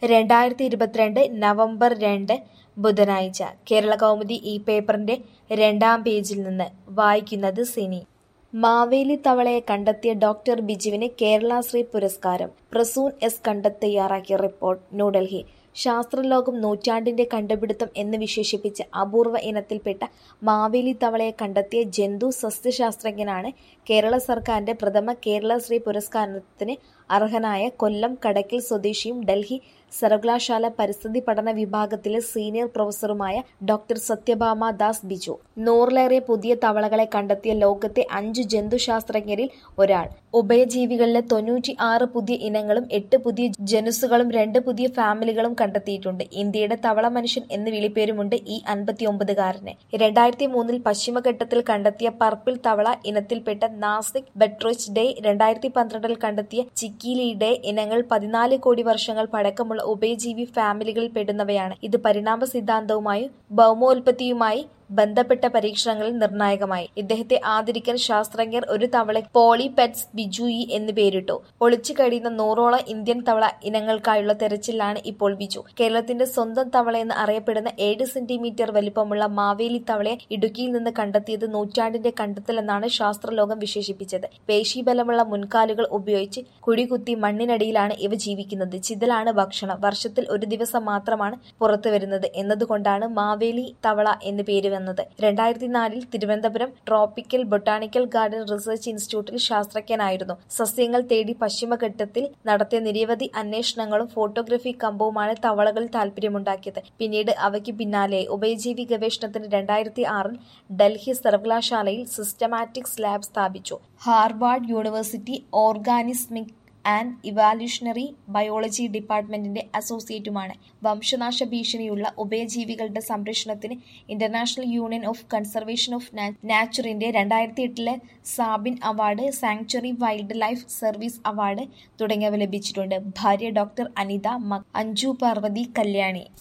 2022 November 2 ബുധനാഴ്ച കേരളകൗമുദി ഈ പേപ്പറിന്റെ 2-ാം പേജിൽ നിന്ന് വായിക്കുന്നത് സിനി. മാവേലി തവളയെ കണ്ടെത്തിയ ഡോക്ടർ ബിജുവിന് കേരളശ്രീ പുരസ്കാരം. പ്രസൂൻ എസ് കണ്ടത്ത് തയ്യാറാക്കിയ റിപ്പോർട്ട്. ന്യൂഡൽഹി. ശാസ്ത്രലോകം നൂറ്റാണ്ടിന്റെ കണ്ടുപിടുത്തം എന്ന് വിശേഷിപ്പിച്ച അപൂർവ ഇനത്തിൽപ്പെട്ട മാവേലി തവളയെ കണ്ടെത്തിയ ജന്തു സസ്യശാസ്ത്രജ്ഞനാണ് കേരള സർക്കാരിന്റെ പ്രഥമ കേരളശ്രീ പുരസ്കാരത്തിന് അർഹനായ കൊല്ലം കടയ്ക്കൽ സ്വദേശിയും ഡൽഹി സർവകലാശാല പരിസ്ഥിതി പഠന വിഭാഗത്തിലെ സീനിയർ പ്രൊഫസറുമായ ഡോക്ടർ സത്യഭാമ ദാസ് ബിജു. 100-ലേറെ പുതിയ തവളകളെ കണ്ടെത്തിയ ലോകത്തെ 5 ജന്തുശാസ്ത്രജ്ഞരിൽ ഒരാൾ. ഉഭയജീവികളിലെ 96 പുതിയ ഇനങ്ങളും 8 പുതിയ ജനുസുകളും 2 പുതിയ ഫാമിലികളും കണ്ടെത്തിയിട്ടുണ്ട്. ഇന്ത്യയുടെ തവള മനുഷ്യൻ എന്ന് വിളിപ്പേരുമുണ്ട് ഈ 59-കാരന്. 2003 പശ്ചിമഘട്ടത്തിൽ കണ്ടെത്തിയ പർപ്പിൾ തവള ഇനത്തിൽപ്പെട്ട നാസിക് ബെട്രോയിഡേ, 2012 കണ്ടെത്തിയ ചിക്കിലിഡേ ഇനങ്ങൾ 14 കോടി വർഷങ്ങൾ പഴക്കമുള്ള ഉഭയജീവി ഫാമിലികളിൽ പെടുന്നവയാണ്. ഇത് പരിണാമ സിദ്ധാന്തവുമായും ഭൗമോൽപത്തിയുമായി ബന്ധപ്പെട്ട പരീക്ഷണങ്ങളിൽ നിർണായകമായി. ഇദ്ദേഹത്തെ ആദരിക്കാൻ ശാസ്ത്രജ്ഞർ ഒരു തവളയ്ക്ക് പോളിപെറ്റ്സ് ബിജുയി എന്ന് പേരിട്ടു. ഒളിച്ചു കഴിയുന്ന 100ഓളം ഇന്ത്യൻ തവള ഇനങ്ങൾക്കായുള്ള തെരച്ചിലാണ് ഇപ്പോൾ ബിജു. കേരളത്തിന്റെ സ്വന്തം തവളയെന്ന് അറിയപ്പെടുന്ന 7 സെന്റിമീറ്റർ വലിപ്പമുള്ള മാവേലി തവളയെ ഇടുക്കിയിൽ നിന്ന് കണ്ടെത്തിയത് നൂറ്റാണ്ടിന്റെ കണ്ടെത്തലെന്നാണ് ശാസ്ത്രലോകം വിശേഷിപ്പിച്ചത്. പേശീബലമുള്ള മുൻകാലുകൾ ഉപയോഗിച്ച് കുഴികുത്തി മണ്ണിനടിയിലാണ് ഇവ ജീവിക്കുന്നത്. ചിതലാണ് ഭക്ഷണം. വർഷത്തിൽ ഒരു ദിവസം മാത്രമാണ് പുറത്തുവരുന്നത് എന്നതുകൊണ്ടാണ് മാവേലി തവള എന്ന് പേര് വന്നത്. 2004 Thiruvananthapuram tropical botanical garden research ഇൻസ്റ്റിറ്റ്യൂട്ടിൽ ശാസ്ത്രജ്ഞനായിരുന്നു. സസ്യങ്ങൾ തേടി പശ്ചിമഘട്ടത്തിൽ നടത്തിയ നിരവധി അന്വേഷണങ്ങളും ഫോട്ടോഗ്രഫി കമ്പവുമാണ് തവളകളിൽ താൽപര്യമുണ്ടാക്കിയത്. പിന്നീട് അവയ്ക്ക് പിന്നാലെയായി. ഉഭയജീവി ഗവേഷണത്തിന് 2006 ഡൽഹി സർവകലാശാലയിൽ സിസ്റ്റമാറ്റിക്സ് ലാബ് സ്ഥാപിച്ചു. Harvard university organismic and evolutionary biology ഡിപ്പാർട്ട്മെന്റിന്റെ അസോസിയേറ്റുമാണ്. വംശനാശ ഭീഷണിയുള്ള ഉഭയജീവികളുടെ സംരക്ഷണത്തിന് international union of conservation of നാച്ചറിന്റെ 2008 Sabin award, sanctuary wildlife service award തുടങ്ങിയവ ലഭിച്ചിട്ടുണ്ട്. ഭാര്യ ഡോക്ടർ അനിത, അഞ്ജു പാർവതി, കല്യാണി.